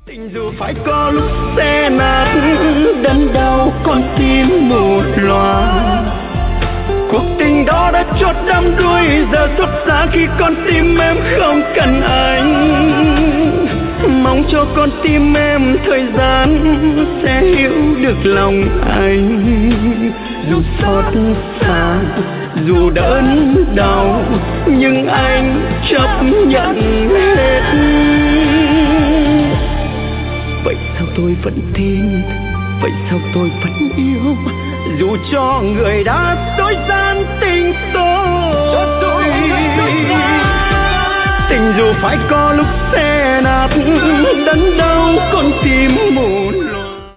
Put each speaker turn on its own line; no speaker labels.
Tình dù phải có lúc xe nát, đớn đau con tim một loạt. Cuộc tình đó đã chót đắm đuối, giờ xót xa khi con tim em không cần anh. Mong cho con tim em thời gian sẽ hiểu được lòng anh. Dù xót xa, dù đớn đau, nhưng anh chấp nhận hết. Vậy sao tôi vẫn tin, vậy sao tôi vẫn yêu, dù cho người đã dối gian tình tôi. Tình dù phải có lúc xe nát, đớn đau con tim mù